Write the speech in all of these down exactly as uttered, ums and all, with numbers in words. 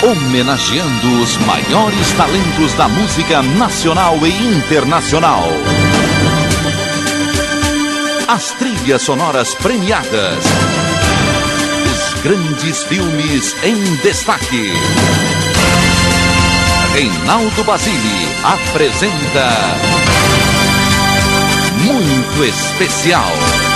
homenageando os maiores talentos da música nacional e internacional. As trilhas sonoras premiadas. Os grandes filmes em destaque. Reinaldo Basile apresenta Muito Especial.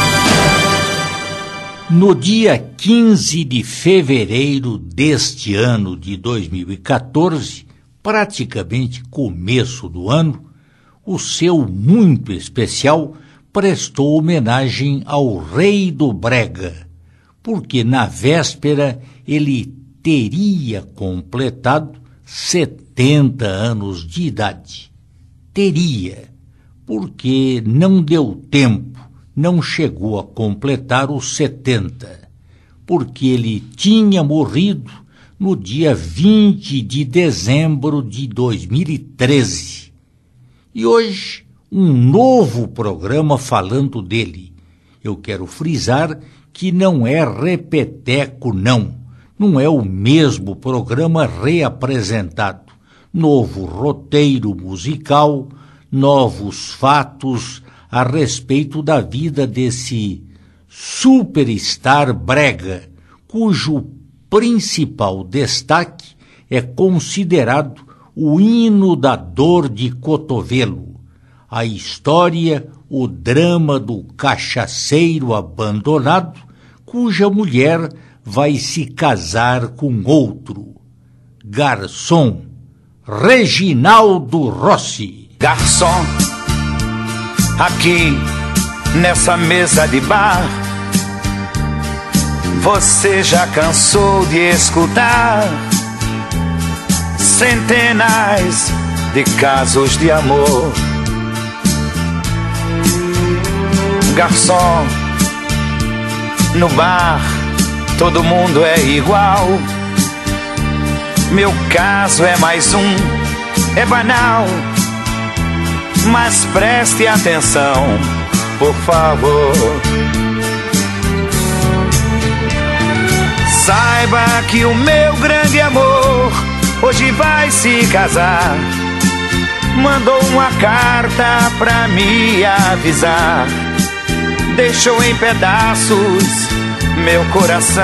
No dia quinze de fevereiro deste ano de dois mil e quatorze, praticamente começo do ano, o seu Muito Especial prestou homenagem ao Rei do Brega, porque na véspera ele teria completado setenta anos de idade. Teria, porque não deu tempo, não chegou a completar os setenta, porque ele tinha morrido no dia vinte de dezembro de dois mil e treze. E hoje, um novo programa falando dele. Eu quero frisar que não é repeteco, não. Não é o mesmo programa reapresentado. Novo roteiro musical, novos fatos a respeito da vida desse superstar brega, cujo principal destaque é considerado o hino da dor de cotovelo, a história, o drama do cachaceiro abandonado, cuja mulher vai se casar com outro. Garçom, Reginaldo Rossi. Garçom, aqui nessa mesa de bar, você já cansou de escutar centenas de casos de amor. Garçom, no bar todo mundo é igual. Meu caso é mais um, é banal, mas preste atenção, por favor. Saiba que o meu grande amor hoje vai se casar. Mandou uma carta pra me avisar. Deixou em pedaços meu coração.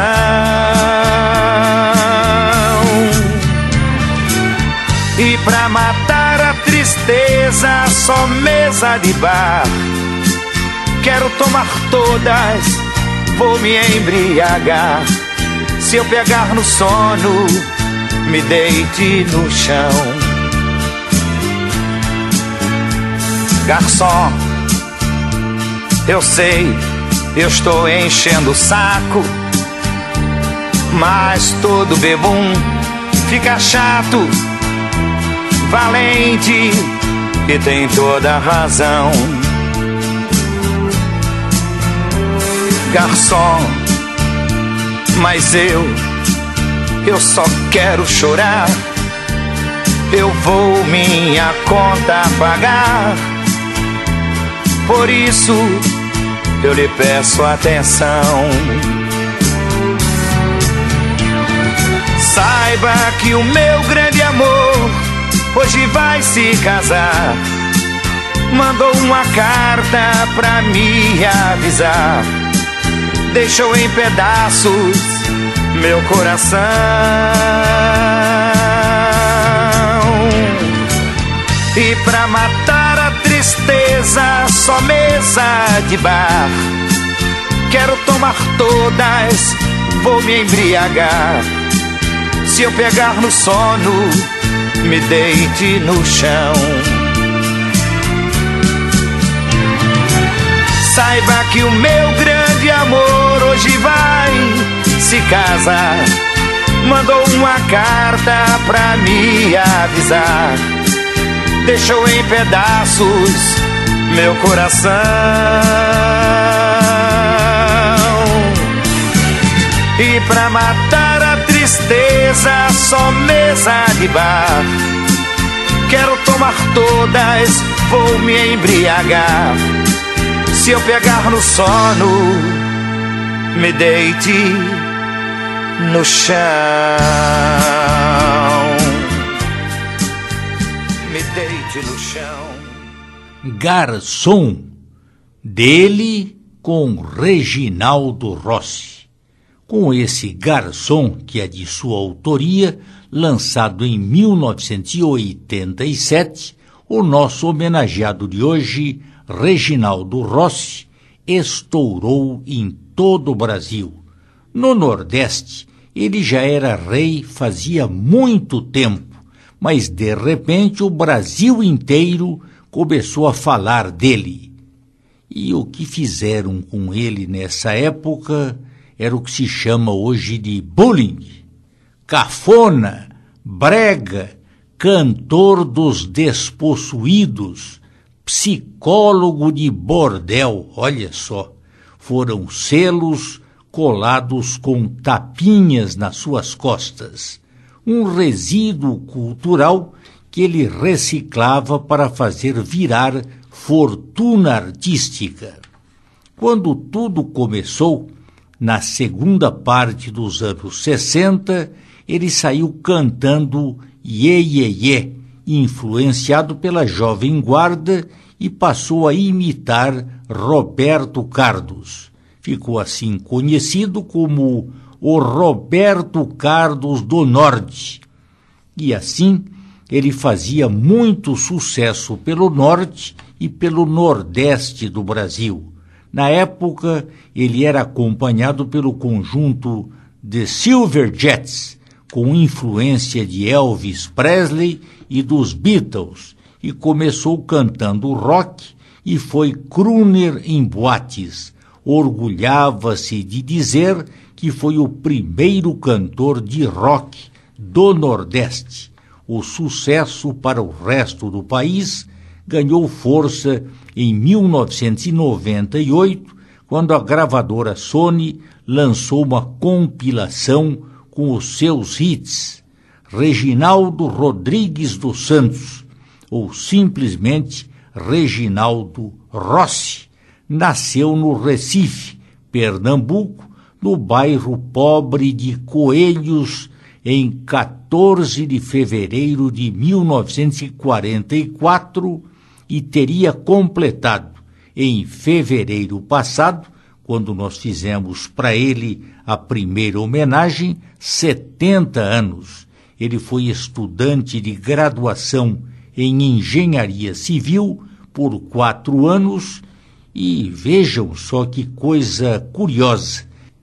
E pra matar a tristeza, só mesa de bar. Quero tomar todas, vou me embriagar. Se eu pegar no sono, me deite no chão. Garçom, eu sei, eu estou enchendo o saco, mas todo bebum fica chato. Valente e tem toda a razão. Garçom, mas eu, eu só quero chorar. Eu vou minha conta pagar. Por isso eu lhe peço atenção. Saiba que o meu grande amor hoje vai se casar. Mandou uma carta pra me avisar. Deixou em pedaços meu coração. E pra matar a tristeza, só mesa de bar. Quero tomar todas, vou me embriagar. Se eu pegar no sono, me deite no chão. Saiba que o meu grande amor hoje vai se casar. Mandou uma carta pra me avisar. Deixou em pedaços meu coração. E pra matar a tristeza, só mesa de bar. Quero tomar todas, vou me embriagar. Se eu pegar no sono, me deite no chão. triste no chão. Garçom, dele com Reginaldo Rossi. Com esse Garçom, que é de sua autoria, lançado em mil novecentos e oitenta e sete, o nosso homenageado de hoje, Reginaldo Rossi, estourou em todo o Brasil. No Nordeste, ele já era rei fazia muito tempo, mas de repente o Brasil inteiro começou a falar dele. E o que fizeram com ele nessa época era o que se chama hoje de bullying. Cafona, brega, cantor dos despossuídos, psicólogo de bordel, olha só, foram selos colados com tapinhas nas suas costas, um resíduo cultural que ele reciclava para fazer virar fortuna artística. Quando tudo começou, na segunda parte dos anos sessenta, ele saiu cantando Iê, Iê, Iê, influenciado pela Jovem Guarda, e passou a imitar Roberto Carlos. Ficou assim conhecido como o Roberto Carlos do Norte. E assim ele fazia muito sucesso pelo Norte e pelo Nordeste do Brasil. Na época, ele era acompanhado pelo conjunto The Silverjets, com influência de Elvis Presley e dos Beatles, e começou cantando rock e foi crooner em boates. Orgulhava-se de dizer que foi o primeiro cantor de rock do Nordeste. O sucesso para o resto do país ganhou força em mil novecentos e noventa e oito, quando a gravadora Sony lançou uma compilação com os seus hits. Reginaldo Rodrigues dos Santos, ou simplesmente Reginaldo Rossi, nasceu no Recife, Pernambuco, no bairro pobre de Coelhos, em quatorze de fevereiro de mil novecentos e quarenta e quatro, e teria completado em fevereiro passado, quando nós fizemos para ele a primeira homenagem, setenta anos. Ele foi estudante de graduação em engenharia civil por quatro anos e vejam só que coisa curiosa,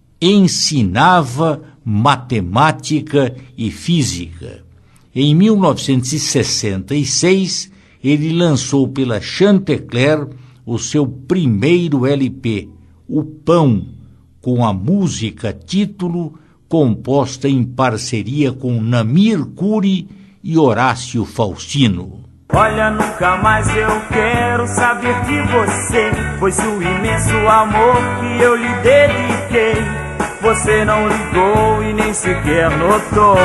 ensinava matemática e física. Em mil novecentos e sessenta e seis, ele lançou pela Chantecler o seu primeiro L P, O Pão, com a música título, composta em parceria com Namir Curi e Horácio Faustino. Olha, nunca mais eu quero saber de você, pois o imenso amor que eu lhe dediquei, você não ligou e nem sequer notou.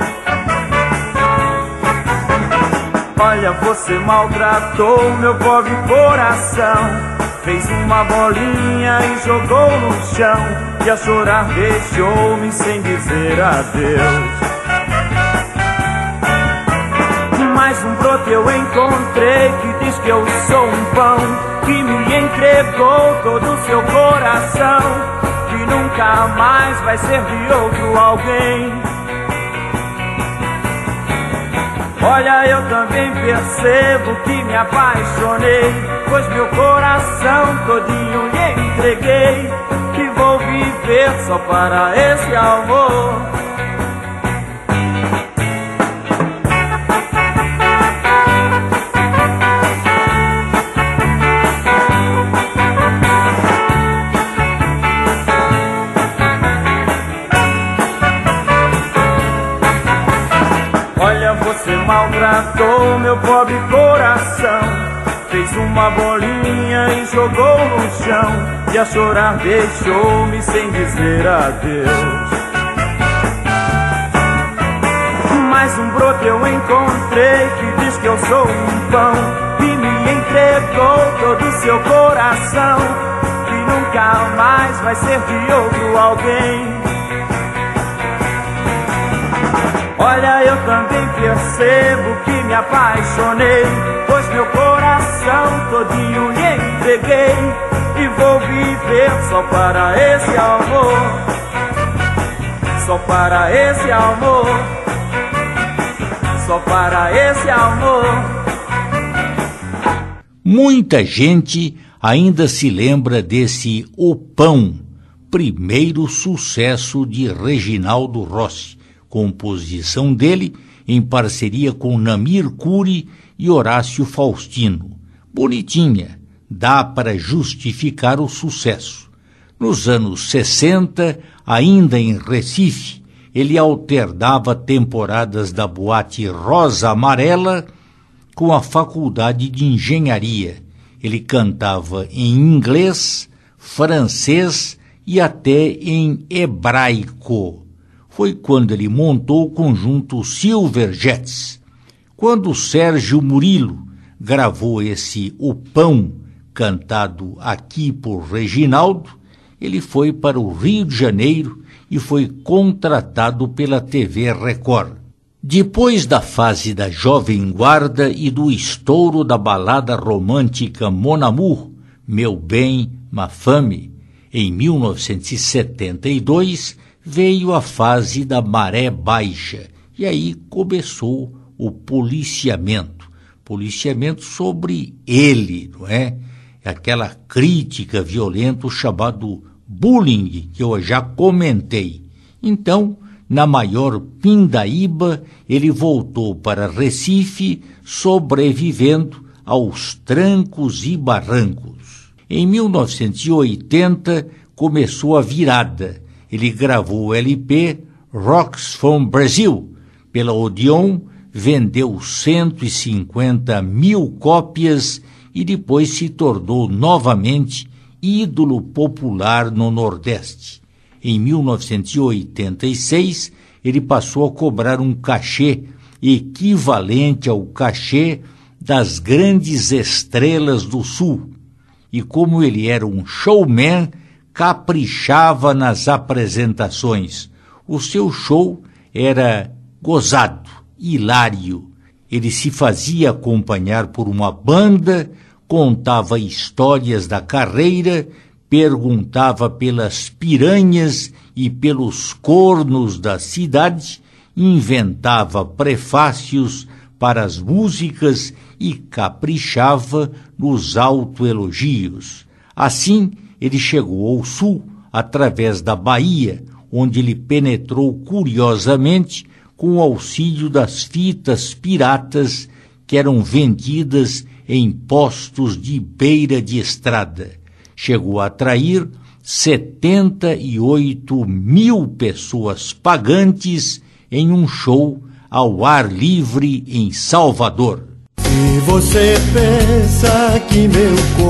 Olha, você maltratou meu pobre coração, fez uma bolinha e jogou no chão, e a chorar deixou-me sem dizer adeus. Mais um broto eu encontrei que diz que eu sou um pão, que me entregou todo o seu coração, que nunca mais vai ser de outro alguém. Olha, eu também percebo que me apaixonei, pois meu coração todinho lhe entreguei, que vou viver só para esse amor. Você maltratou meu pobre coração, fez uma bolinha e jogou no chão, e a chorar deixou-me sem dizer adeus. Mais um broto eu encontrei que diz que eu sou um pão, e me entregou todo o seu coração, que nunca mais vai ser de outro alguém. Olha, eu também percebo que me apaixonei, pois pois meu coração todinho lhe entreguei e vou viver só para esse amor, só para esse amor, só para esse amor. Muita gente ainda se lembra desse O Pão, primeiro sucesso de Reginaldo Rossi, composição dele em parceria com Namir Curi e Horácio Faustino. Bonitinha, dá para justificar o sucesso. Nos anos sessenta, ainda em Recife, ele alternava temporadas da boate Rosa Amarela com a faculdade de engenharia. Ele cantava em inglês, francês e até em hebraico. Foi quando ele montou o conjunto Silverjets. Quando Sérgio Murilo gravou esse O Pão, cantado aqui por Reginaldo, ele foi para o Rio de Janeiro e foi contratado pela T V Record. Depois da fase da Jovem Guarda e do estouro da balada romântica Mon Amour, Meu Bem, Ma Femme, em mil novecentos e setenta e dois, veio a fase da Maré Baixa, e aí começou o policiamento. Policiamento sobre ele, não é? Aquela crítica violenta chamado bullying, que eu já comentei. Então, na maior pindaíba, ele voltou para Recife, sobrevivendo aos trancos e barrancos. Em mil novecentos e oitenta, começou a virada. Ele gravou o L P Rocks from Brazil pela Odeon, vendeu cento e cinquenta mil cópias e depois se tornou novamente ídolo popular no Nordeste. Em mil novecentos e oitenta e seis, ele passou a cobrar um cachê equivalente ao cachê das grandes estrelas do Sul. E como ele era um showman, caprichava nas apresentações. O seu show era gozado, hilário. Ele se fazia acompanhar por uma banda, contava histórias da carreira, perguntava pelas piranhas e pelos cornos da cidade, inventava prefácios para as músicas e caprichava nos autoelogios. Assim, ele chegou ao Sul através da Bahia, onde ele penetrou curiosamente com o auxílio das fitas piratas que eram vendidas em postos de beira de estrada. Chegou a atrair setenta e oito mil pessoas pagantes em um show ao ar livre em Salvador. Se você pensa que meu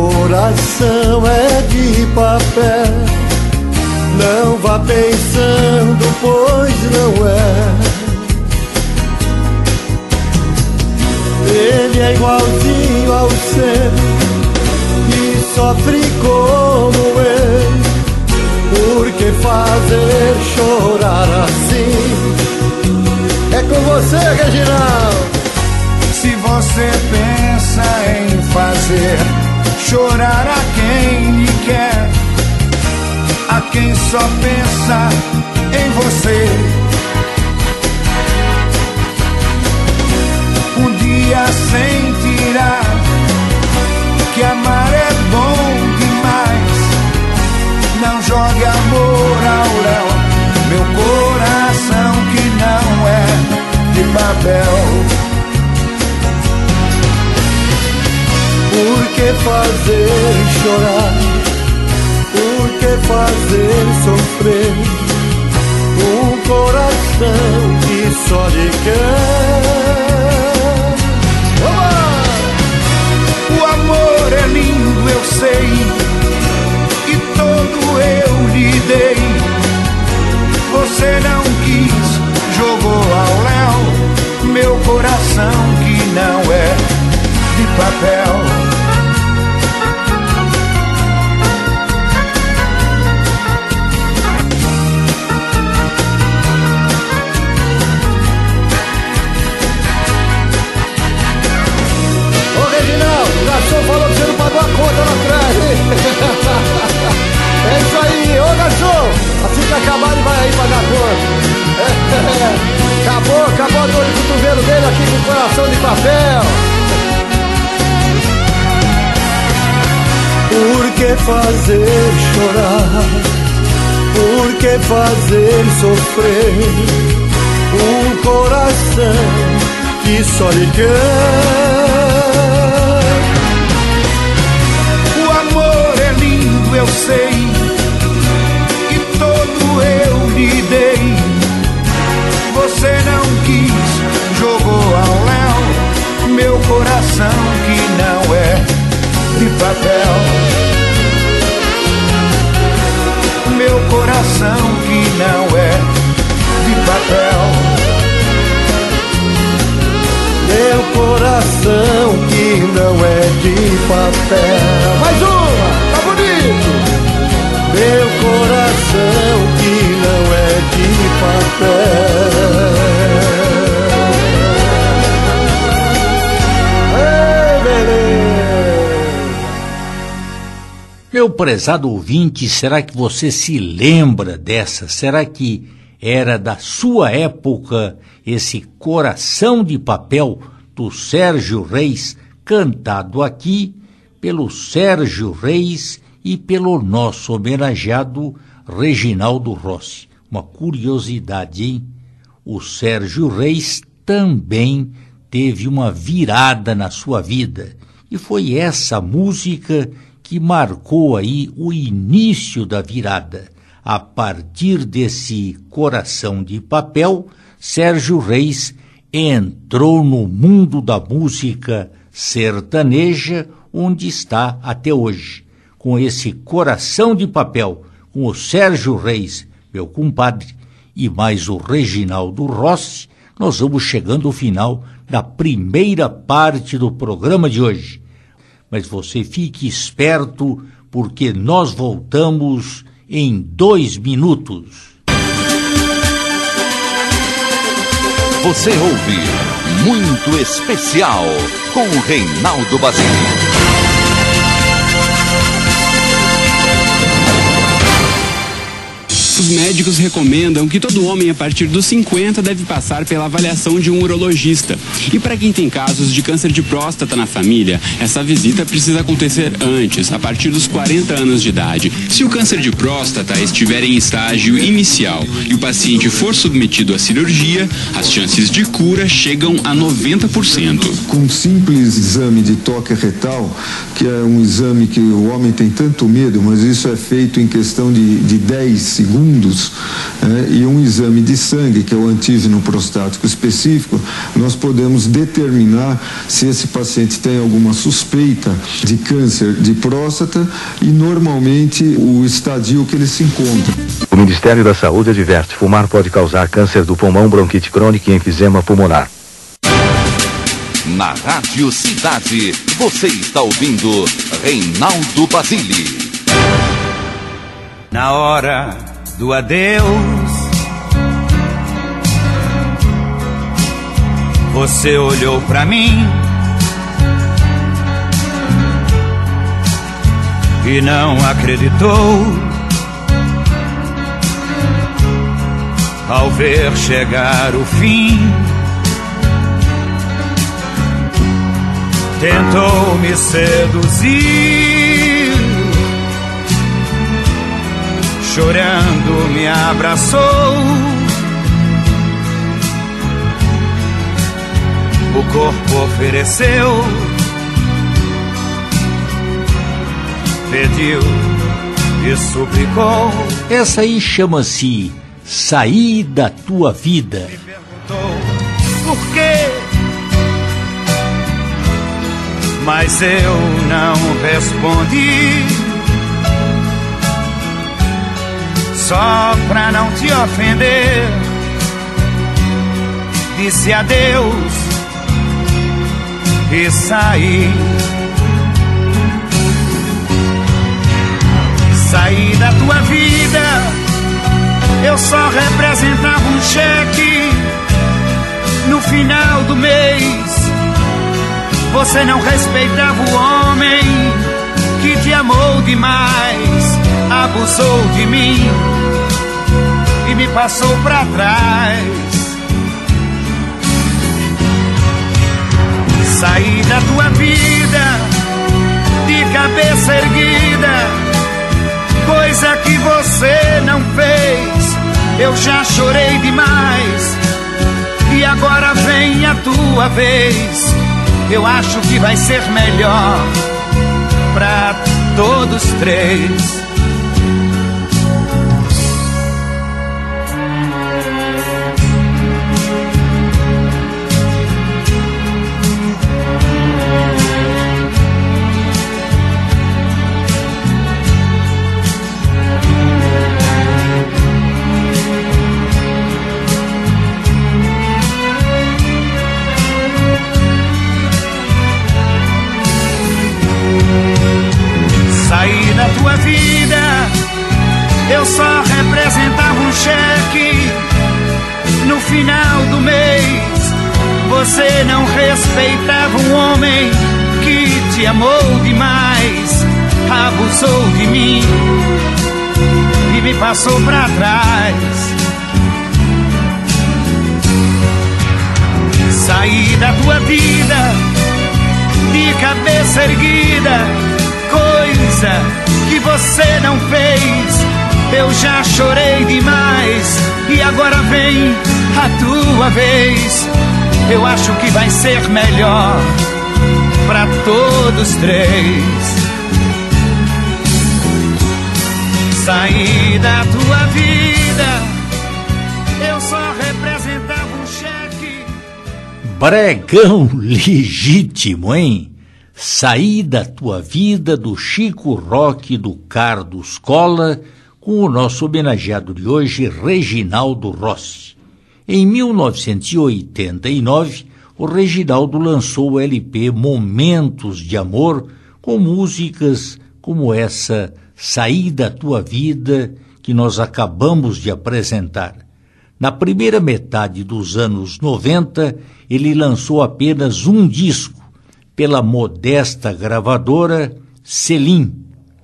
coração é de papel, não vá pensando, pois não é. Ele é igualzinho ao seu e sofre como eu. Por que fazer chorar assim? É com você, Reginaldo. Se você pensa em fazer chorar a quem lhe quer, a quem só pensa em você, um dia sentirá que amar é bom demais. Não jogue amor ao léu, meu coração que não é de papel. Por que fazer chorar? Por que fazer sofrer um coração que só lhe quer? O amor é lindo, eu sei, e todo eu lhe dei. Você não quis, jogou ao léu meu coração que não é de papel. Ô aqui com coração de papel. Por que fazer chorar? Por que fazer sofrer um coração que só lhe quer? O amor é lindo, eu sei, e todo eu lhe dei. Você não quis, jogou ao léu meu coração que não é de papel. Meu coração que não é de papel. Meu coração que não é de papel. Mais uma, tá bonito. Meu coração que não é de papel. Ei, beleza. Meu prezado ouvinte, será que você se lembra dessa? Será que era da sua época esse Coração de Papel do Sérgio Reis, cantado aqui pelo Sérgio Reis e pelo nosso homenageado Reginaldo Rossi? Uma curiosidade, hein? O Sérgio Reis também teve uma virada na sua vida, e foi essa música que marcou aí o início da virada. A partir desse Coração de Papel, Sérgio Reis entrou no mundo da música sertaneja, onde está até hoje. Com esse Coração de Papel, com o Sérgio Reis, meu compadre, e mais o Reginaldo Rossi, nós vamos chegando ao final da primeira parte do programa de hoje. Mas você fique esperto, porque nós voltamos em dois minutos. Você ouve Muito Especial com o Reinaldo Basile. Os médicos recomendam que todo homem a partir dos cinquenta deve passar pela avaliação de um urologista. E para quem tem casos de câncer de próstata na família, essa visita precisa acontecer antes, a partir dos quarenta anos de idade. Se o câncer de próstata estiver em estágio inicial e o paciente for submetido à cirurgia, as chances de cura chegam a noventa por cento. Com um simples exame de toque retal, que é um exame que o homem tem tanto medo, mas isso é feito em questão de, de dez segundos, É, e um exame de sangue, que é o antígeno prostático específico, nós podemos determinar se esse paciente tem alguma suspeita de câncer de próstata e normalmente o estadio que ele se encontra. O Ministério da Saúde adverte: fumar pode causar câncer do pulmão, bronquite crônica e enfisema pulmonar. Na Rádio Cidade, você está ouvindo Reinaldo Basile. Na hora do adeus, você olhou pra mim e não acreditou ao ver chegar o fim. Tentou me seduzir, chorando me abraçou. O corpo ofereceu, pediu e suplicou. Essa aí chama-se Sair da Tua Vida. Me perguntou por quê, mas eu não respondi. Só pra não te ofender, disse adeus e saí. Saí da tua vida, eu só representava um cheque. No final do mês, você não respeitava o homem que te amou demais, abusou de mim e me passou pra trás. Saí da tua vida de cabeça erguida, coisa que você não fez. Eu já chorei demais e agora vem a tua vez. Eu acho que vai ser melhor pra todos três. Saí da tua vida, eu só representava um cheque. No final do mês, você não respeitava um homem que te amou demais, abusou de mim e me passou pra trás. Saí da tua vida de cabeça erguida, coisa que você não fez. Eu já chorei demais e agora vem a tua vez. Eu acho que vai ser melhor pra todos três. Saí da tua vida, eu só representava um cheque. Bregão legítimo, hein? Saí da tua vida, do Chico Roque, do Carlos Cola, com o nosso homenageado de hoje, Reginaldo Rossi. Em mil novecentos e oitenta e nove, o Reginaldo lançou o L P Momentos de Amor, com músicas como essa Saí da Tua Vida, que nós acabamos de apresentar. Na primeira metade dos anos noventa, ele lançou apenas um disco, pela modesta gravadora Selim.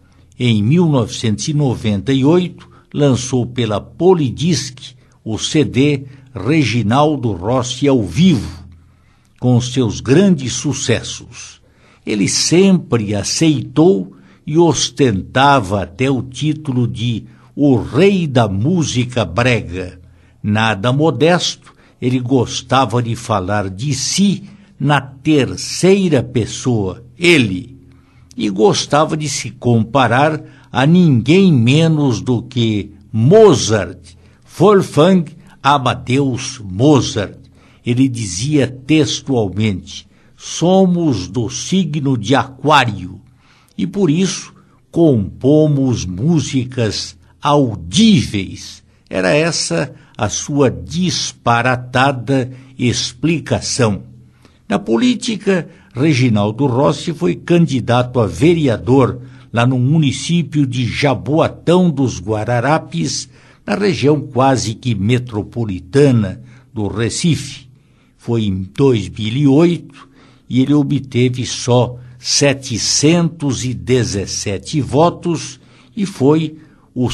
Em mil novecentos e noventa e oito, lançou pela Polydisc o C D Reginaldo Rossi ao vivo, com seus grandes sucessos. Ele sempre aceitou e ostentava até o título de o rei da música brega. Nada modesto, ele gostava de falar de si na terceira pessoa, ele, e gostava de se comparar a ninguém menos do que Mozart, Wolfgang Amadeus Mozart. Ele dizia textualmente: somos do signo de Aquário e por isso compomos músicas audíveis. Era essa a sua disparatada explicação. Na política, Reginaldo Rossi foi candidato a vereador lá no município de Jaboatão dos Guararapes, na região quase que metropolitana do Recife. Foi em dois mil e oito e ele obteve só setecentos e dezessete votos e foi o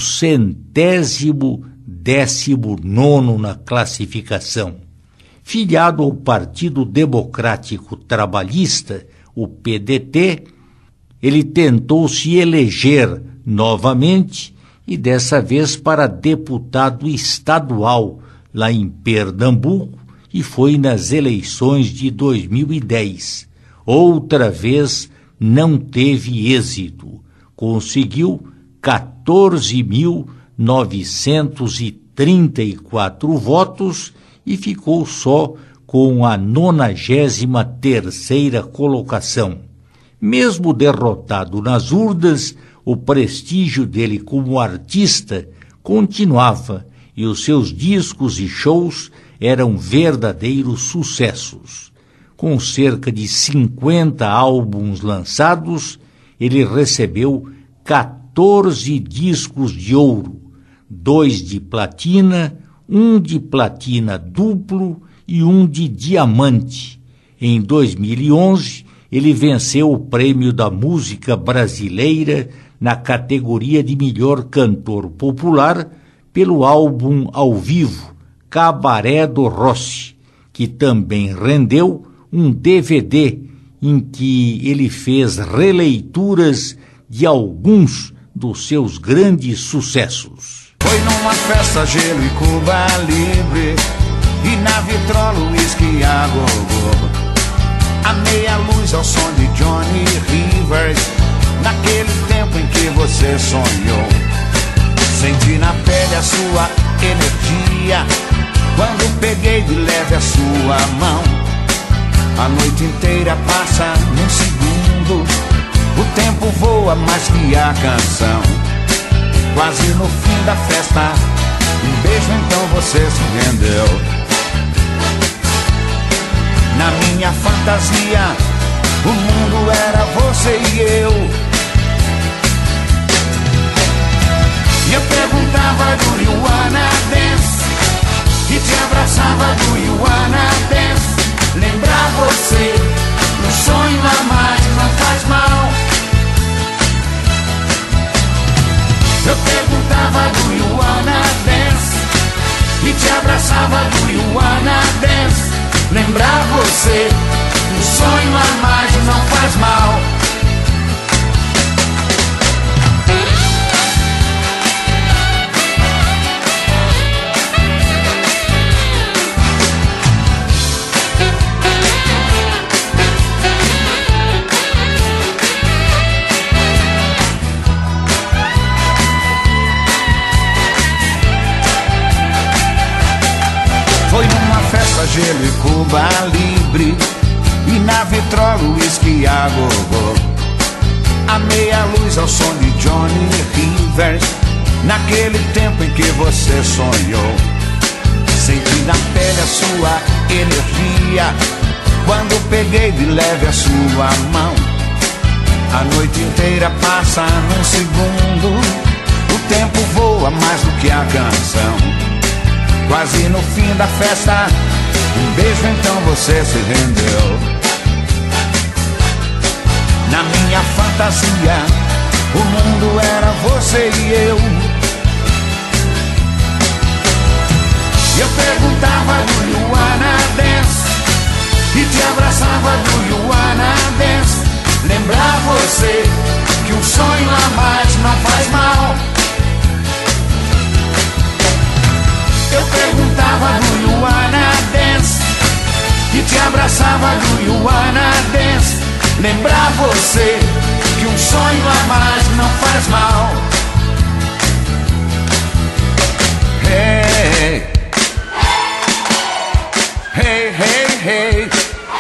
centésimo décimo nono na classificação. Filiado ao Partido Democrático Trabalhista, o P D T, ele tentou se eleger novamente e dessa vez para deputado estadual lá em Pernambuco e foi nas eleições de dois mil e dez. Outra vez não teve êxito. Conseguiu quatorze mil novecentos e trinta e quatro votos e ficou só com a nonagésima terceira colocação. Mesmo derrotado nas urnas, o prestígio dele como artista continuava e os seus discos e shows eram verdadeiros sucessos. Com cerca de cinquenta álbuns lançados, ele recebeu quatorze discos de ouro, dois de platina, um de platina duplo e um de diamante. Em dois mil e onze, ele venceu o prêmio da música brasileira na categoria de melhor cantor popular pelo álbum ao vivo Cabaré do Rossi, que também rendeu um D V D em que ele fez releituras de alguns dos seus grandes sucessos. Foi numa festa, gelo e Cuba Libre, e na vitrola uísque a gogô. A meia luz ao som de Johnny Rivers, naquele tempo em que você sonhou. Senti na pele a sua energia, quando peguei de leve a sua mão. A noite inteira passa num segundo, o tempo voa mais que a canção. Quase no fim da festa, um beijo então você se rendeu. Na minha fantasia, o mundo era você e eu. E eu perguntava, do you wanna dance? E te abraçava, do you wanna dance? Lembrar você, um sonho a mais não faz mal. Eu perguntava, do you wanna dance? E te abraçava, do you wanna dance? Lembrar você, um sonho a mais não faz mal. Gelo e Cuba Libre, e na vitrola uísque a gogô. A meia luz ao som de Johnny Rivers, naquele tempo em que você sonhou. Senti na pele a sua energia, quando peguei de leve a sua mão. A noite inteira passa num segundo, o tempo voa mais do que a canção. Quase no fim da festa, um beijo então você se rendeu. Na minha fantasia, o mundo era você e eu. E eu perguntava, do you wanna dance? E te abraçava, do you wanna dance? Lembrar você, que um sonho a mais não faz mal. Eu perguntava, do you wanna dance? E te abraçava, do you wanna dance? Lembrar você, que um sonho a mais não faz mal. Hey, hey, hey, hey.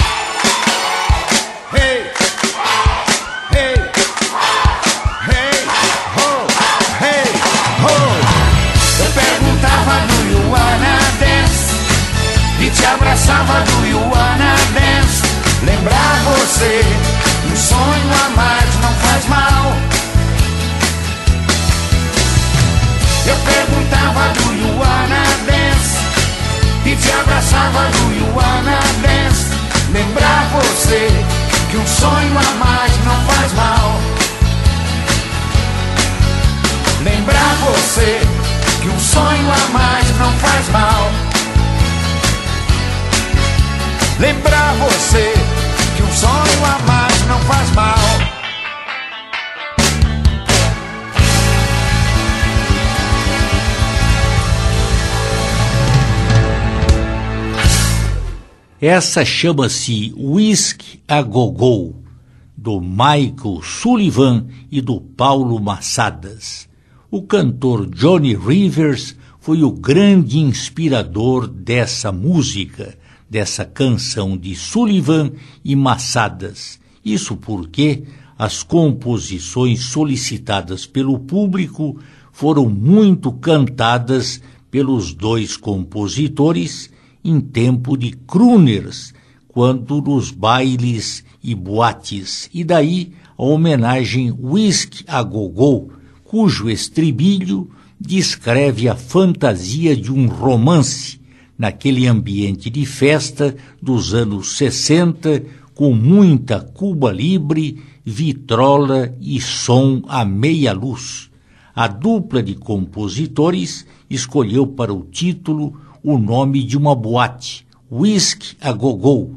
Hey, hey, hey, ho, hey, ho. Eu perguntava, do you wanna dance? E te abraçava, do you wanna dance? Lembrar você, um sonho a mais não faz mal. Eu perguntava, do you wanna dance? E te abraçava, do you wanna dance? Lembrar você, que um sonho a mais não faz mal. Lembrar você, que um sonho a mais não faz mal. Lembrar você, que um sonho a mais não faz mal. Essa chama-se Whisky a Gogô, do Michael Sullivan e do Paulo Massadas. O cantor Johnny Rivers foi o grande inspirador dessa música, dessa canção de Sullivan e Massadas. Isso porque as composições solicitadas pelo público foram muito cantadas pelos dois compositores em tempo de crooners, quando nos bailes e boates, e daí a homenagem Whisky a Gogô, cujo estribilho descreve a fantasia de um romance naquele ambiente de festa dos anos sessenta, com muita Cuba Libre, vitrola e som a meia luz. A dupla de compositores escolheu para o título o nome de uma boate, Whisky a Gogô,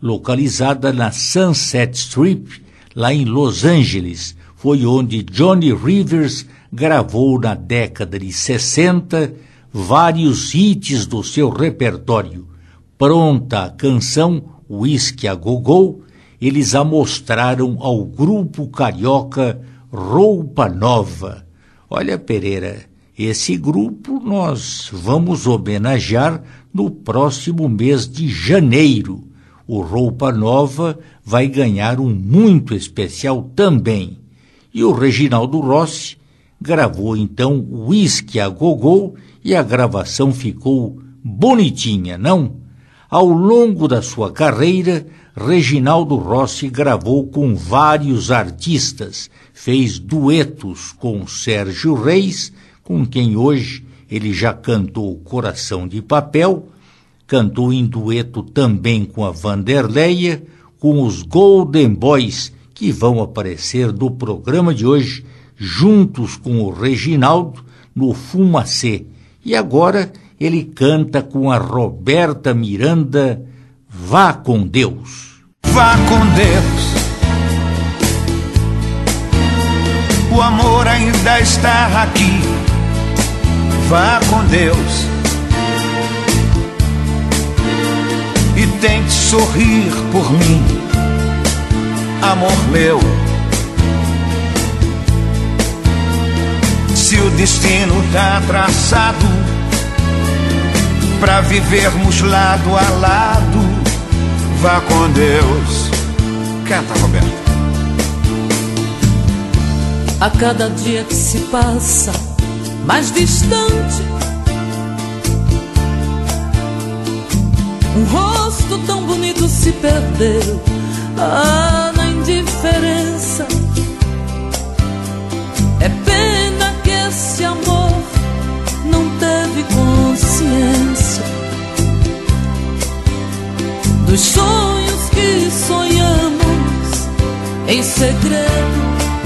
localizada na Sunset Strip, lá em Los Angeles. Foi onde Johnny Rivers gravou na década de sessenta vários hits do seu repertório. Pronta a canção Whisky a Go-Go, eles a mostraram ao grupo carioca Roupa Nova. Olha, Pereira, esse grupo nós vamos homenagear no próximo mês de janeiro. O Roupa Nova vai ganhar um muito especial também. E o Reginaldo Rossi gravou então Whisky a Go-Go e a gravação ficou bonitinha, não? Ao longo da sua carreira, Reginaldo Rossi gravou com vários artistas, fez duetos com Sérgio Reis, com quem hoje ele já cantou Coração de Papel, cantou em dueto também com a Vanderleia, com os Golden Boys, que vão aparecer no programa de hoje, juntos com o Reginaldo, no Fumacê. E agora ele canta com a Roberta Miranda, Vá com Deus. Vá com Deus, o amor ainda está aqui. Vá com Deus e tente sorrir por mim, amor meu. Se o destino tá traçado pra vivermos lado a lado, vá com Deus. Canta, Roberto. A cada dia que se passa mais distante, um rosto tão bonito se perdeu, ah, na indiferença. É pena que esse amor não teve consciência dos sonhos que sonhamos em segredo.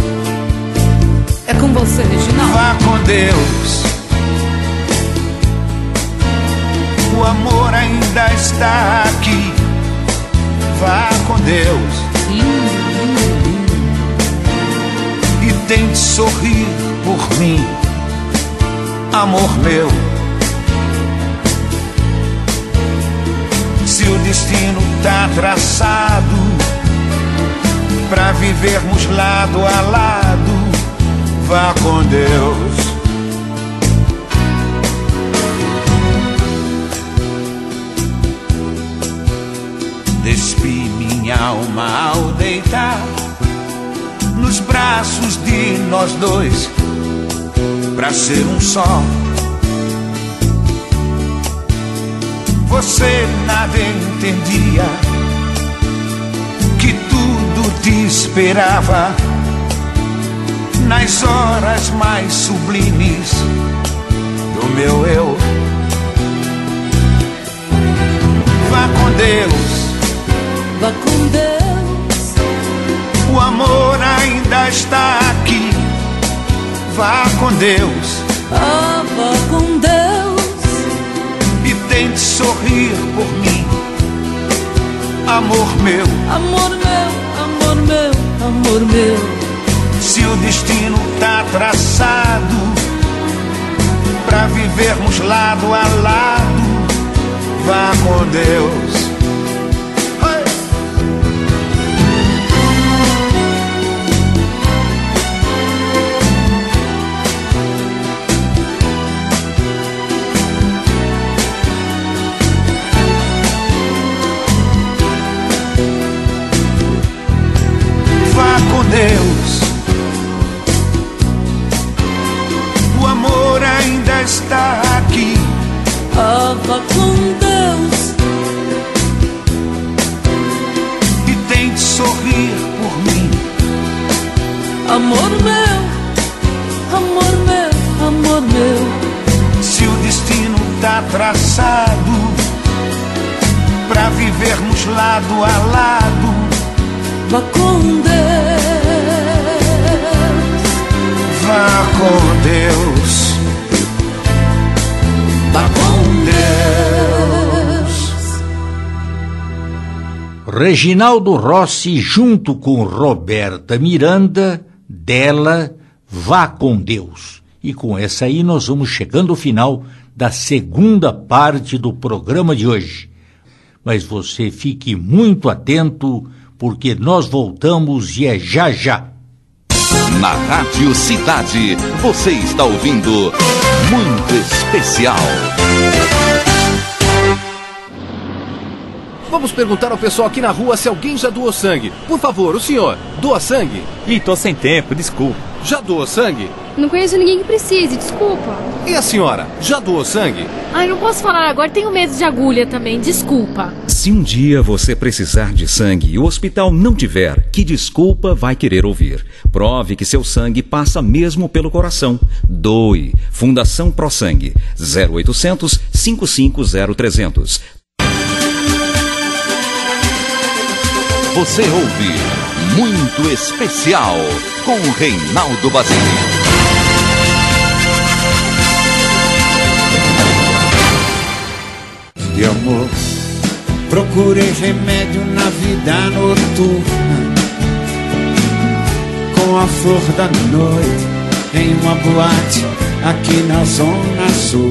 É com você, Reginaldo. Vá com Deus, o amor ainda está aqui. Vá com Deus e tente sorrir por mim, amor meu. Se o destino tá traçado pra vivermos lado a lado, vá com Deus. Despi minha alma ao deitar nos braços de nós dois, pra ser um só. Você nada entendia, que tudo te esperava nas horas mais sublimes do meu eu. Vá com Deus, vá com Deus, o amor ainda está aqui. Vá com Deus, ah, vá com Deus e tente sorrir por mim, amor meu. Amor meu, amor meu, amor meu. Se o destino tá traçado pra vivermos lado a lado, vá com Deus. Vá com Deus, o amor ainda está aqui. Ah, vá com Deus e tente sorrir por mim, amor meu, amor meu, amor meu. Se o destino tá traçado pra vivermos lado a lado, vá com Deus, vá com Deus, vá com Deus. Reginaldo Rossi, junto com Roberta Miranda, dela, Vá com Deus. E com essa aí nós vamos chegando ao final da segunda parte do programa de hoje. Mas você fique muito atento, porque nós voltamos e é já já. Na Rádio Cidade, você está ouvindo Muito Especial. Vamos perguntar ao pessoal aqui na rua se alguém já doou sangue. Por favor, o senhor, doa sangue? Ih, tô sem tempo, desculpa. Já doou sangue? Não conheço ninguém que precise, desculpa. E a senhora, já doou sangue? Ai, não posso falar agora, tenho medo de agulha também, desculpa. Se um dia você precisar de sangue e o hospital não tiver, que desculpa vai querer ouvir? Prove que seu sangue passa mesmo pelo coração. Doe. Fundação Pro Sangue. zero oitocentos, cinco cinco zero, trezentos. Você ouve Muito Especial com Reinaldo Basile. De amor, procurei remédio na vida noturna, com a flor da noite em uma boate aqui na Zona Sul.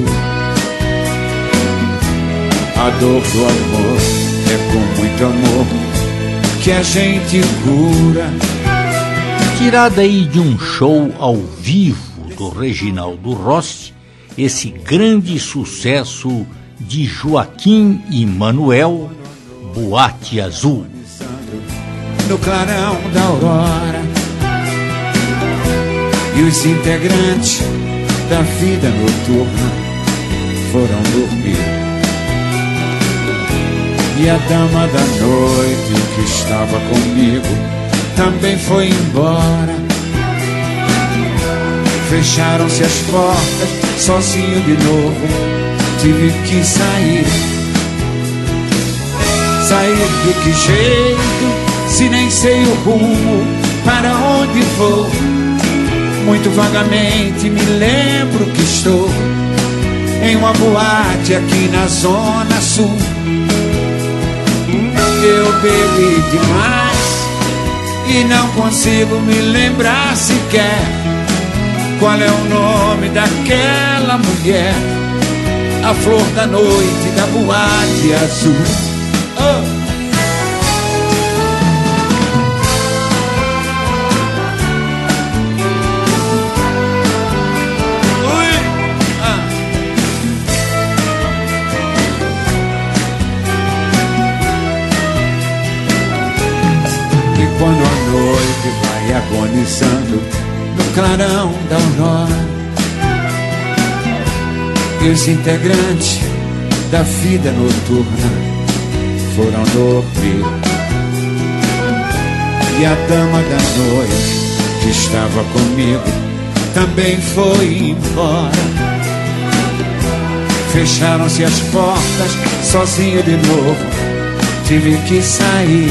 A dor do amor é com muito amor que a gente cura. Tirada aí de um show ao vivo do Reginaldo Rossi, esse grande sucesso de Joaquim e Manuel, Boate Azul. No clarão da aurora, e os integrantes da vida noturna foram dormir. E a dama da noite que estava comigo também foi embora. Fecharam-se as portas, sozinho de novo tive que sair. Sair de que jeito, se nem sei o rumo, para onde vou? Muito vagamente me lembro que estou em uma boate aqui na Zona Sul. Eu bebi demais e não consigo me lembrar sequer qual é o nome daquela mulher, a flor da noite da Boate Azul. Oh. Quando a noite vai agonizando no clarão da aurora, e os integrantes da vida noturna foram dormir. E a dama da noite que estava comigo também foi embora. Fecharam-se as portas, sozinho de novo tive que sair.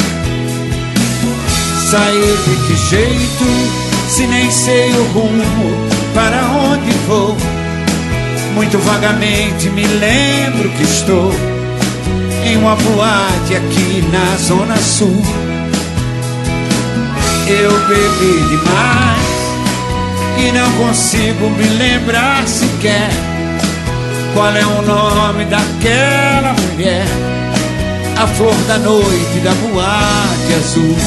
Sair de que jeito, se nem sei o rumo, para onde vou? Muito vagamente me lembro que estou em uma boate aqui na Zona Sul. Eu bebi demais e não consigo me lembrar sequer qual é o nome daquela mulher, a flor da noite da Boate Azul.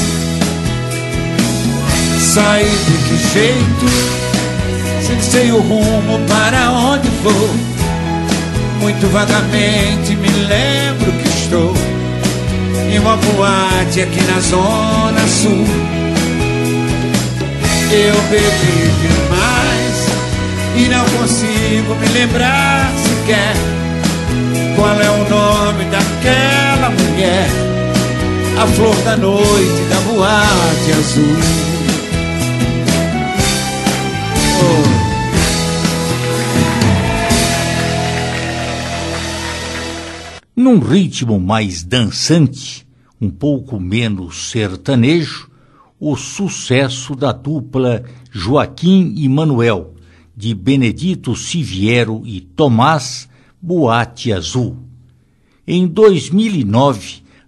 Sair de que jeito, sem sei o rumo, para onde vou? Muito vagamente me lembro que estou em uma boate aqui na Zona Sul. Eu bebi demais e não consigo me lembrar sequer qual é o nome daquela mulher, a flor da noite da Boate Azul. Num ritmo mais dançante, um pouco menos sertanejo, o sucesso da dupla Joaquim e Manuel, de Benedito Siviero e Tomás, Boate Azul. Em dois mil e nove,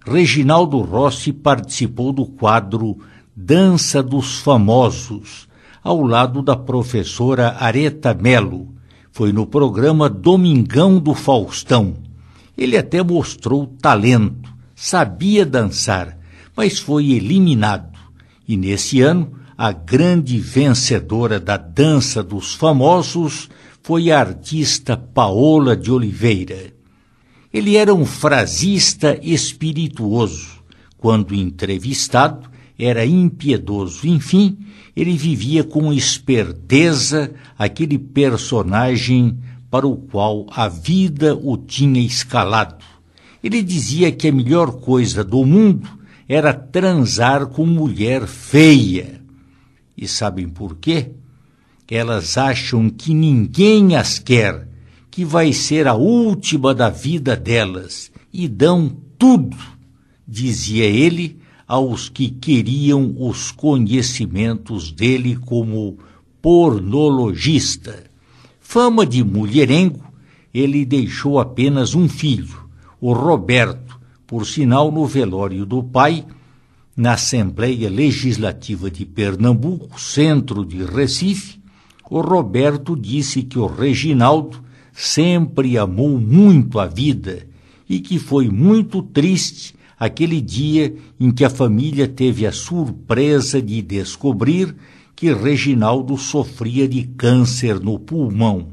Reginaldo Rossi participou do quadro Dança dos Famosos, ao lado da professora Areta Mello. Foi no programa Domingão do Faustão. Ele até mostrou talento, sabia dançar, mas foi eliminado. E nesse ano, a grande vencedora da Dança dos Famosos foi a artista Paola de Oliveira. Ele era um frasista espirituoso. Quando entrevistado, era impiedoso. Enfim, ele vivia com esperteza aquele personagem para o qual a vida o tinha escalado. Ele dizia que a melhor coisa do mundo era transar com mulher feia. E sabem por quê? Elas acham que ninguém as quer, que vai ser a última da vida delas, e dão tudo, dizia ele aos que queriam os conhecimentos dele como pornologista. Fama de mulherengo, ele deixou apenas um filho, o Roberto, por sinal no velório do pai, na Assembleia Legislativa de Pernambuco, centro de Recife. O Roberto disse que o Reginaldo sempre amou muito a vida e que foi muito triste aquele dia em que a família teve a surpresa de descobrir que Reginaldo sofria de câncer no pulmão.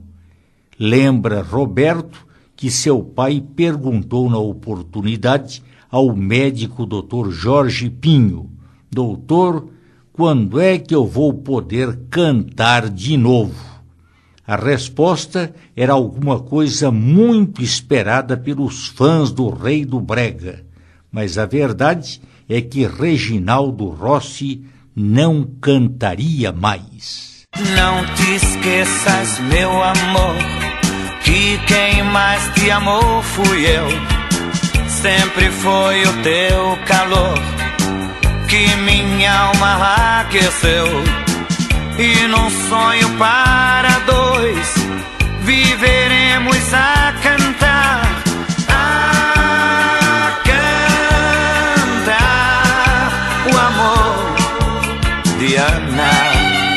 Lembra Roberto que seu pai perguntou na oportunidade ao médico doutor Jorge Pinho: doutor, quando é que eu vou poder cantar de novo? A resposta era alguma coisa muito esperada pelos fãs do Rei do Brega, mas a verdade é que Reginaldo Rossi não cantaria mais. Não te esqueças, meu amor, que quem mais te amou fui eu. Sempre foi o teu calor que minha alma aqueceu. E num sonho para dois viveremos a cantar, a cantar o amor de Ana.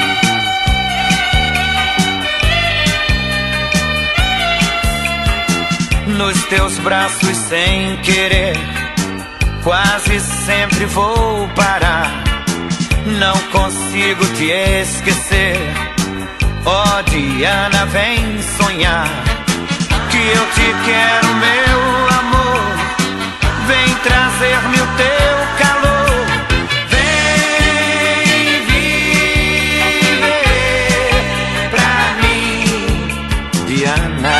Nos teus braços sem querer, quase sempre vou parar. Não consigo te esquecer. Ó, Diana, vem sonhar que eu te quero, meu amor. Vem trazer-me o teu calor. Vem viver pra mim, Diana.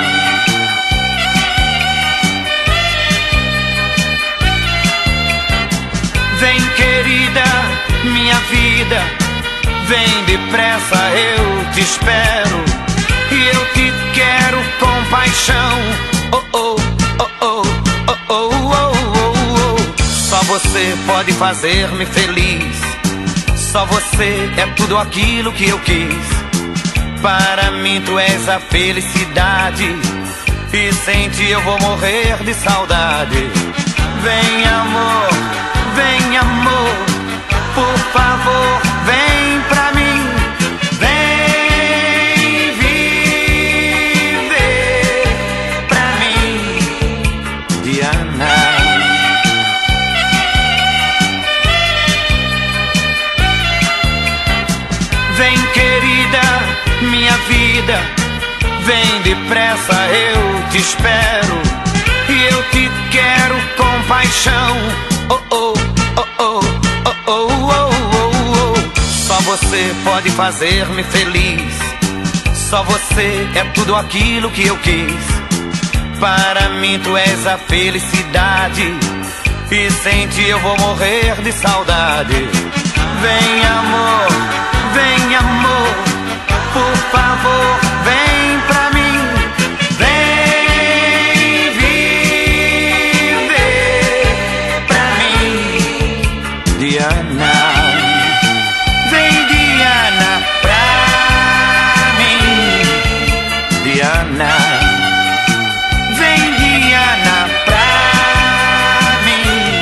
Vem, querida, minha vida, vem depressa, eu te espero. E eu te quero com paixão. Oh, oh, oh, oh, oh, oh, oh, oh, oh. Só você pode fazer-me feliz. Só você é tudo aquilo que eu quis. Para mim tu és a felicidade, e sem ti eu vou morrer de saudade. Vem, amor, vem, amor, por favor, vem pra mim. Vem viver pra mim, Diana. Vem, querida, minha vida, vem depressa, eu te espero. E eu te quero com paixão. Oh, oh, oh, oh, oh, oh, oh, oh, oh. Só você pode fazer-me feliz. Só você é tudo aquilo que eu quis. Para mim tu és a felicidade, e sem ti eu vou morrer de saudade. Vem, amor, vem, amor, por favor, vem pra mim. Diana, vem, Diana, pra mim. Diana, vem, Diana, pra mim.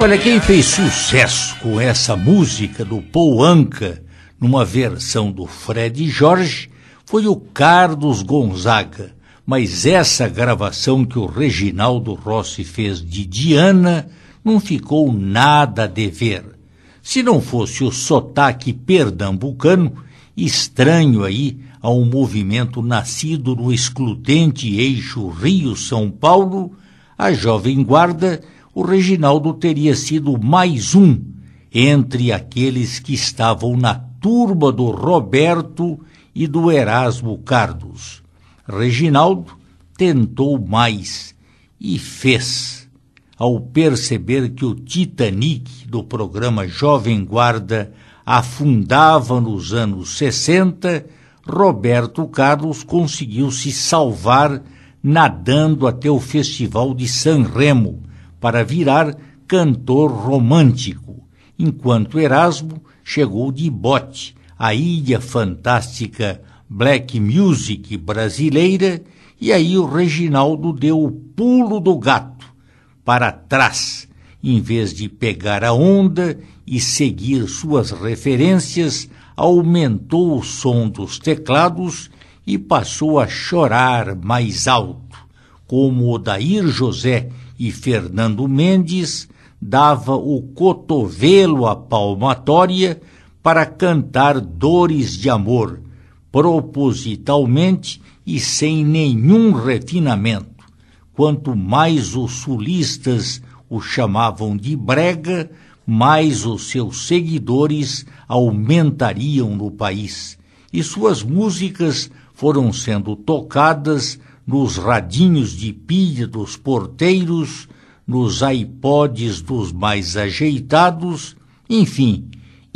Olha, quem fez sucesso com essa música do Paul Anka, numa versão do Fred Jorge, foi o Carlos Gonzaga, mas essa gravação que o Reginaldo Rossi fez de Diana não ficou nada a dever. Se não fosse o sotaque pernambucano, estranho aí a um movimento nascido no excludente eixo Rio-São Paulo, a Jovem Guarda, o Reginaldo teria sido mais um entre aqueles que estavam na turma do Roberto e do Erasmo Carlos. Reginaldo tentou mais e fez. Ao perceber que o Titanic do programa Jovem Guarda afundava nos anos sessenta, Roberto Carlos conseguiu se salvar nadando até o Festival de San Remo para virar cantor romântico, enquanto Erasmo chegou de bote à ilha fantástica Black Music brasileira, e aí o Reginaldo deu o pulo do gato para trás, em vez de pegar a onda e seguir suas referências, aumentou o som dos teclados e passou a chorar mais alto, como Odair José e Fernando Mendes dava o cotovelo à palmatória para cantar Dores de Amor, propositalmente e sem nenhum refinamento. Quanto mais os sulistas o chamavam de brega, mais os seus seguidores aumentariam no país, e suas músicas foram sendo tocadas nos radinhos de pilha dos porteiros, nos iPods dos mais ajeitados, enfim,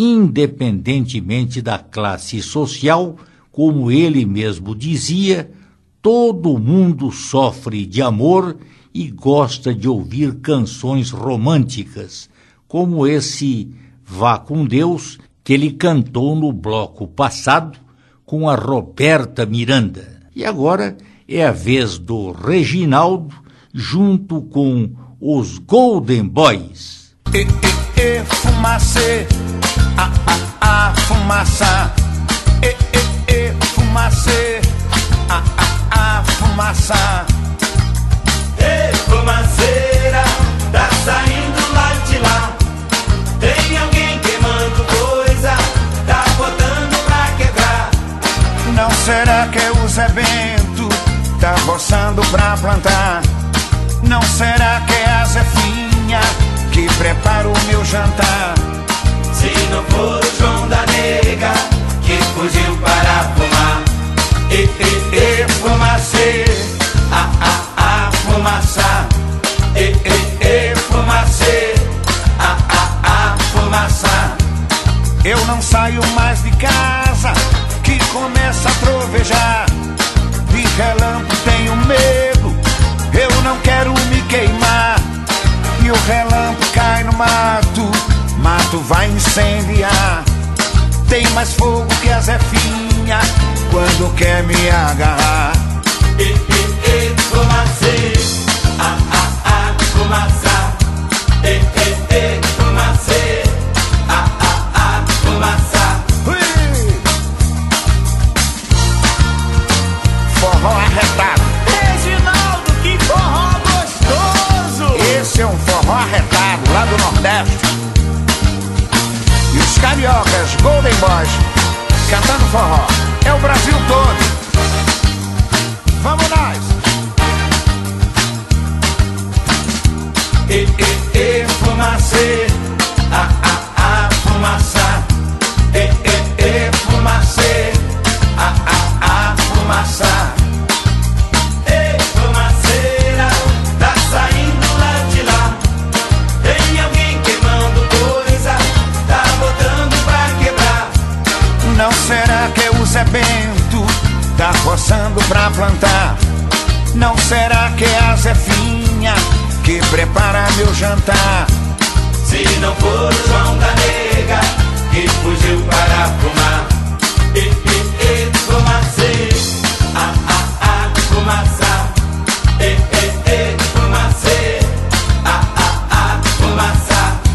independentemente da classe social, como ele mesmo dizia, todo mundo sofre de amor e gosta de ouvir canções românticas, como esse Vá com Deus, que ele cantou no bloco passado com a Roberta Miranda. E agora é a vez do Reginaldo, junto com os Golden Boys. E, e, e, fumacê, a, a, a, fumaça. E, e, e, fumacê, a, a, a, fumaça. Ei, fumaceira, tá saindo lá de lá. Tem alguém queimando coisa, tá botando pra quebrar. Não será que é o Zé Bento, tá roçando pra plantar? Não será que é a Zefinha que prepara o meu jantar? Se não for o João da Nega que fugiu para fumar. E, e, e, fumacê, a, a, a, fumaça. E, e, e, fumacê, a, a, a, fumaça. Eu não saio mais de casa, que começa a trovejar. De relâmpago tenho medo, eu não quero me queimar. E o relâmpago cai no mato, mato vai incendiar. Tem mais fogo que a Zefinha quando quer me agarrar. E, e, e, fumacê, a, a, a, fumaça. E, e, e, fumacê, a, a, a, fumaça. Ui! Forró arretado. Reginaldo, que forró gostoso! Esse é um forró arretado lá do Nordeste. E os cariocas Golden Boys cantando forró. É o Brasil todo. Vamos nós! E, e, e, fumacê, a, a, a, fumaça. E, e, e, fumacê, a, a, a, fumaça. Ei, fumaceira, tá saindo lá de lá. Tem alguém queimando coisa, tá botando pra quebrar. Não será que é o Zé Bento, tá roçando pra plantar? Não será que é a Zefinha que prepara meu jantar? Se não for o João da Nega que fugiu para fumar. E, e, e, fumacê, a, a, a, fumaça. E, e, e, fumacê, a, a, a, fumaça.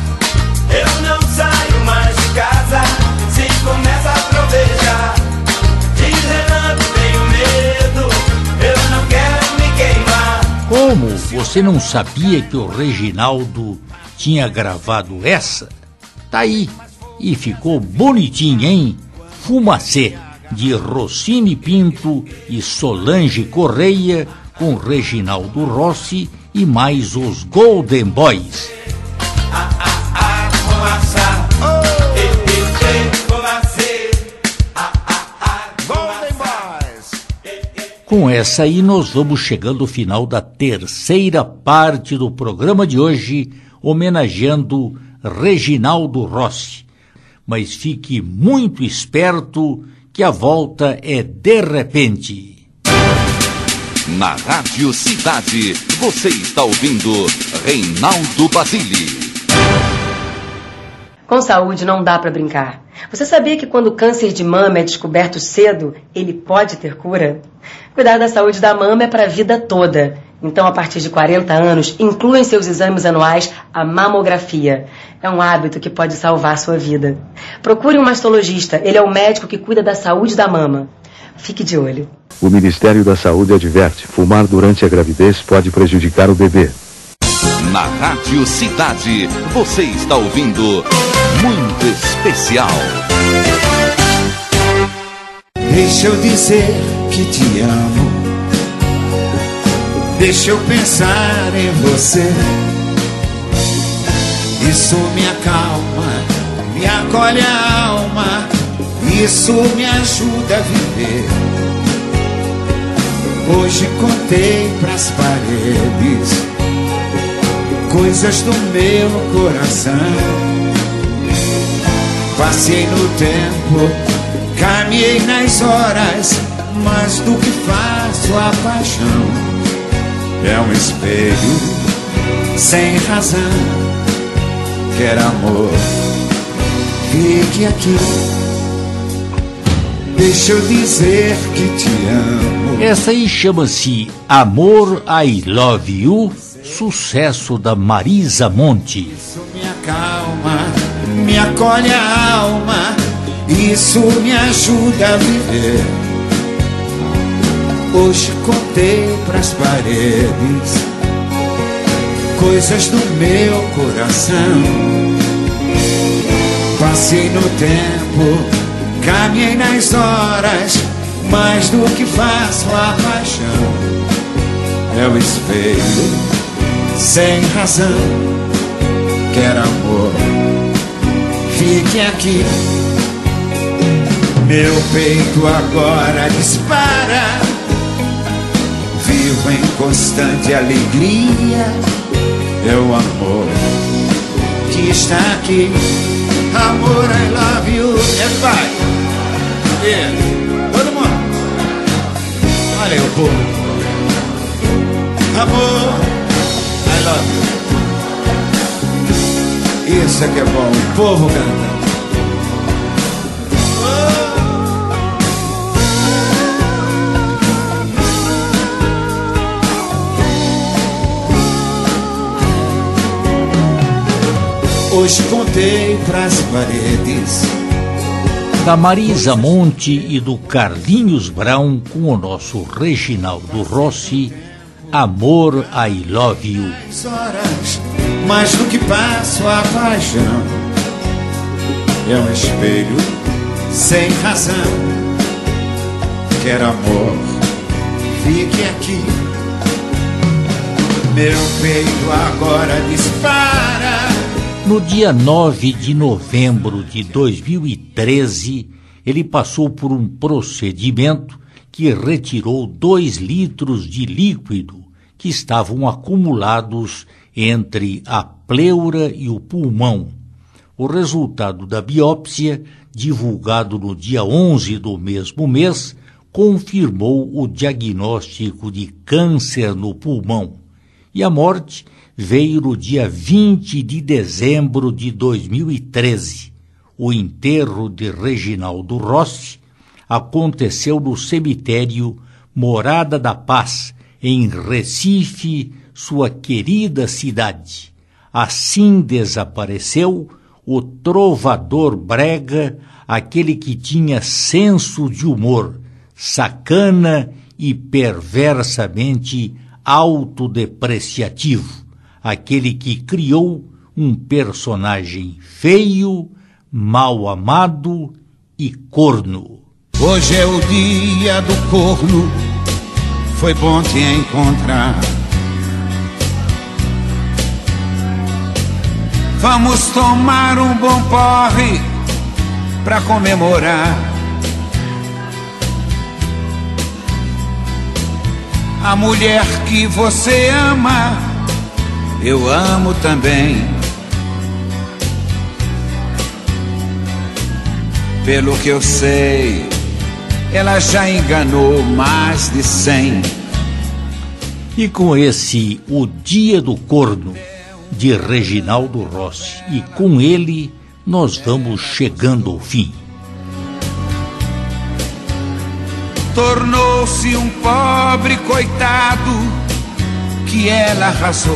Você não sabia que o Reginaldo tinha gravado essa? Tá aí, e ficou bonitinho, hein? Fumacê, de Rossini Pinto e Solange Correia, com Reginaldo Rossi e mais os Golden Boys. Com essa aí nós vamos chegando ao final da terceira parte do programa de hoje, homenageando Reginaldo Rossi. Mas fique muito esperto que a volta é de repente. Na Rádio Cidade, você está ouvindo Reinaldo Basile. Com saúde não dá para brincar. Você sabia que quando o câncer de mama é descoberto cedo, ele pode ter cura? Cuidar da saúde da mama é para a vida toda. Então, a partir de quarenta anos, inclua em seus exames anuais a mamografia. É um hábito que pode salvar sua vida. Procure um mastologista. Ele é o médico que cuida da saúde da mama. Fique de olho. O Ministério da Saúde adverte: fumar durante a gravidez pode prejudicar o bebê. Na Rádio Cidade, você está ouvindo Muito Especial. Deixa eu dizer que te amo. Deixa eu pensar em você. Isso me acalma, me acolhe a alma. Isso me ajuda a viver. Hoje contei pras paredes coisas do meu coração. Passei no tempo, caminhei nas horas, mas do que faço a paixão é um espelho sem razão. Quer amor, fique aqui. Deixa eu dizer que te amo. Essa aí chama-se Amor, I Love You, sucesso da Marisa Monte. Isso me acalma, me acolhe a alma. Isso me ajuda a viver. Hoje contei pras paredes coisas do meu coração. Passei no tempo, caminhei nas horas, mais do que faço a paixão é o espelho sem razão. Quer amor, fique aqui. Meu peito agora dispara, vivo em constante alegria. É o amor que está aqui. Amor, I love you. É pai. Todo mundo. Olha aí o povo. Amor, I love you. Isso é que é bom, o povo canta. Hoje contei pras paredes. Da Marisa Monte e do Carlinhos Brown com o nosso Reginaldo Rossi, Amor, I Love You. Horas, mais do que passo a paixão é um espelho sem razão. Quer amor, fique aqui. Meu peito agora dispara. No dia nove de novembro de dois mil e treze, ele passou por um procedimento que retirou dois litros de líquido que estavam acumulados entre a pleura e o pulmão. O resultado da biópsia, divulgado no dia onze do mesmo mês, confirmou o diagnóstico de câncer no pulmão. E a morte veio no dia vinte de dezembro de dois mil e treze. O enterro de Reginaldo Rossi aconteceu no cemitério Morada da Paz, em Recife, sua querida cidade. Assim desapareceu o trovador brega, aquele que tinha senso de humor, sacana e perversamente autodepreciativo, aquele que criou um personagem feio, mal amado e corno. Hoje é o dia do corno, foi bom te encontrar. Vamos tomar um bom porre pra comemorar. A mulher que você ama, eu amo também. Pelo que eu sei, ela já enganou mais de cem. E com esse O Dia do Corno, de Reginaldo Rossi, e com ele nós vamos chegando ao fim. Tornou-se um pobre coitado que ela arrasou.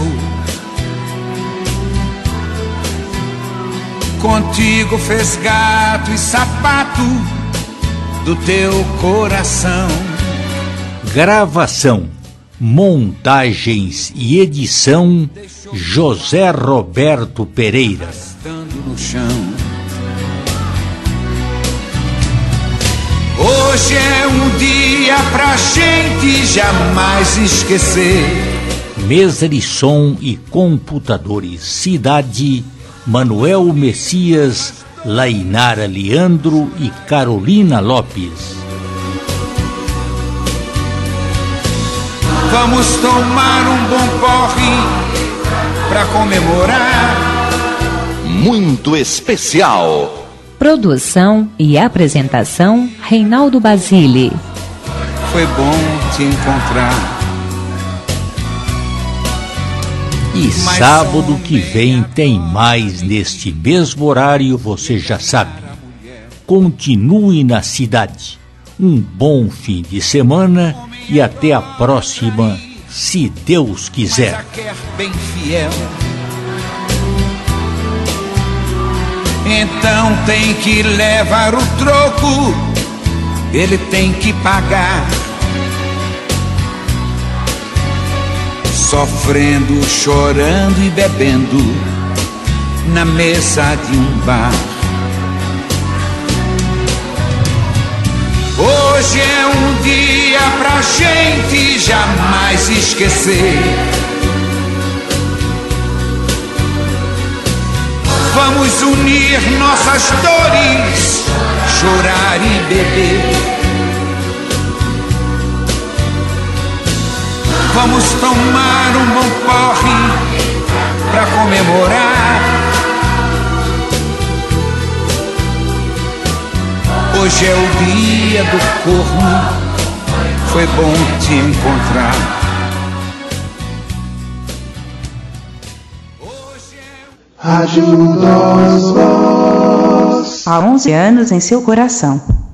Contigo fez gato e sapato do teu coração. Gravação, montagens e edição José Roberto Pereira. No chão. Hoje é um dia pra gente jamais esquecer. Mesa de som e computadores, Cidade, Manuel Messias, Lainara Leandro e Carolina Lopes. Vamos tomar um bom porre pra comemorar. Muito especial. Produção e apresentação Reinaldo Basile. Foi bom te encontrar. E sábado que vem tem mais neste mesmo horário, você já sabe. Continue na cidade. Um bom fim de semana e até a próxima, se Deus quiser. Bem fiel. Então tem que levar o troco, ele tem que pagar. Sofrendo, chorando e bebendo na mesa de um bar. Hoje é um dia pra gente jamais esquecer. Vamos unir nossas dores, chorar e beber. Vamos tomar um bom porre pra comemorar. Hoje é o dia do corno, foi bom te encontrar. Rádio Nós Voz. Há onze anos em seu coração.